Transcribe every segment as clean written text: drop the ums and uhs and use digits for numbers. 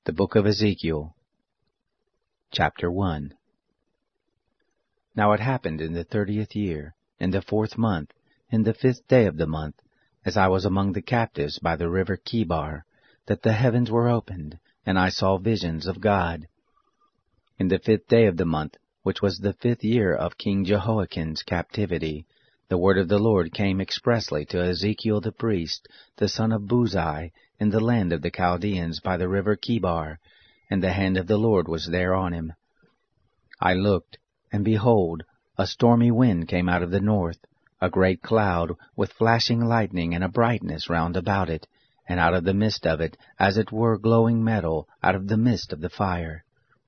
The Book of Ezekiel, Chapter 1. Now it happened in the 30th year, in the 4th month, in the 5th day of the month, as I was among the captives by the river Chebar, that the heavens were opened, and I saw visions of God. In the 5th day of the month, which was the 5th year of King Jehoiakim's captivity, the word of the Lord came expressly to Ezekiel the priest, the son of Buzi, in the land of the Chaldeans by the river Chebar, and the hand of the Lord was there on him. I looked, and behold, a stormy wind came out of the north, a great cloud, with flashing lightning and a brightness round about it, and out of the midst of it, as it were glowing metal, out of the midst of the fire.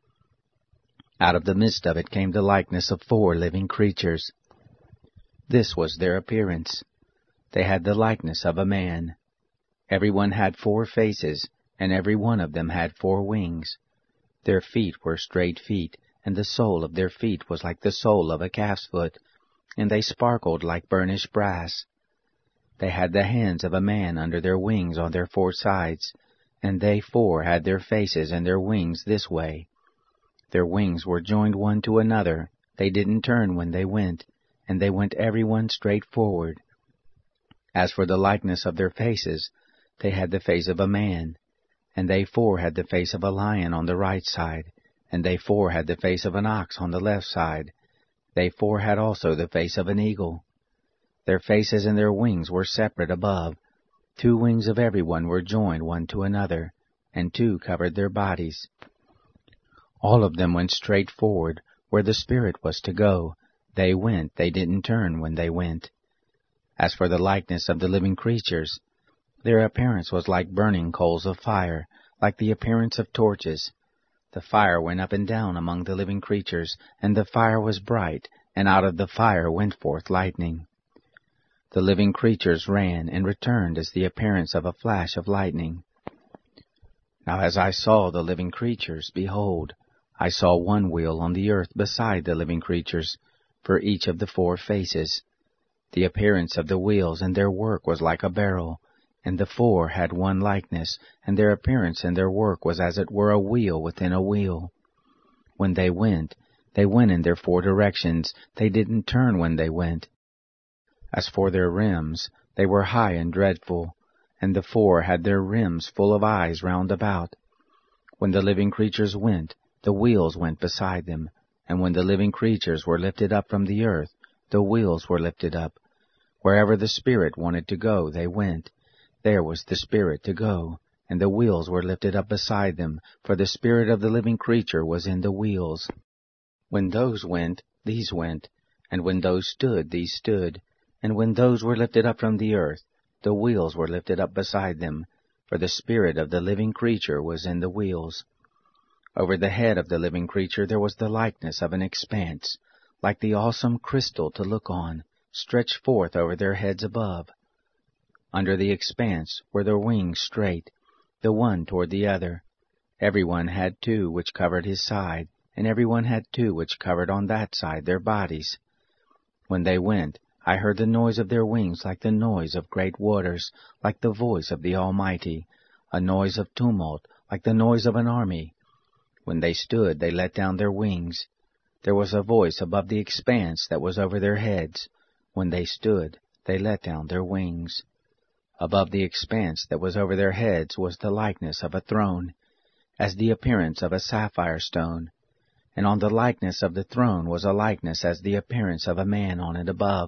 Out of the midst of it came the likeness of 4 living creatures. This was their appearance. They had the likeness of a man. Every one had 4 faces, and every one of them had 4 wings. Their feet were straight feet, and the sole of their feet was like the sole of a calf's foot, and they sparkled like burnished brass. They had the hands of a man under their wings on their 4 sides, and they 4 had their faces and their wings this way. Their wings were joined one to another, they didn't turn when they went, and they went every one straight forward. As for the likeness of their faces, they had the face of a man, and they 4 had the face of a lion on the right side, and they 4 had the face of an ox on the left side. They 4 had also the face of an eagle. Their faces and their wings were separate above. 2 wings of every one were joined one to another, and 2 covered their bodies. All of them went straight forward, where the Spirit was to go. They went, they didn't turn when they went. As for the likeness of the living creatures, their appearance was like burning coals of fire, like the appearance of torches. The fire went up and down among the living creatures, and the fire was bright, and out of the fire went forth lightning. The living creatures ran and returned as the appearance of a flash of lightning. Now as I saw the living creatures, behold, I saw one wheel on the earth beside the living creatures, for each of the 4 faces. The appearance of the wheels and their work was like a barrel, and the 4 had one likeness, and their appearance and their work was as it were a wheel within a wheel. When they went in their 4 directions, they didn't turn when they went. As for their rims, they were high and dreadful, and the 4 had their rims full of eyes round about. When the living creatures went, the wheels went beside them, and when the living creatures were lifted up from the earth, the wheels were lifted up. Wherever the Spirit wanted to go, they went. There was the Spirit to go, and the wheels were lifted up beside them, for the Spirit of the living creature was in the wheels. When those went, these went, and when those stood, these stood, and when those were lifted up from the earth, the wheels were lifted up beside them, for the Spirit of the living creature was in the wheels. Over the head of the living creature there was the likeness of an expanse, like the awesome crystal to look on, stretched forth over their heads above. Under the expanse were their wings straight, the one toward the other. Every one had 2 which covered his side, and every one had 2 which covered on that side their bodies. When they went, I heard the noise of their wings like the noise of great waters, like the voice of the Almighty, a noise of tumult, like the noise of an army. When they stood, they let down their wings. There was a voice above the expanse that was over their heads. When they stood, they let down their wings. Above the expanse that was over their heads was the likeness of a throne, as the appearance of a sapphire stone, and on the likeness of the throne was a likeness as the appearance of a man on it above.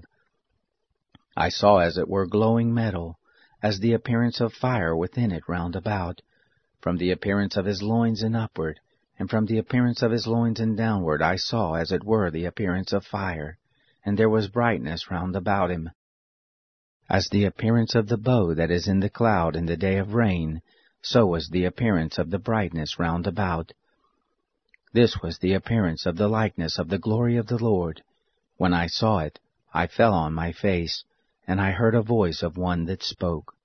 I saw as it were glowing metal, as the appearance of fire within it round about, from the appearance of his loins and upward, and from the appearance of his loins and downward I saw as it were the appearance of fire, and there was brightness round about him. As the appearance of the bow that is in the cloud in the day of rain, so was the appearance of the brightness round about. This was the appearance of the likeness of the glory of the Lord. When I saw it, I fell on my face, and I heard a voice of one that spoke.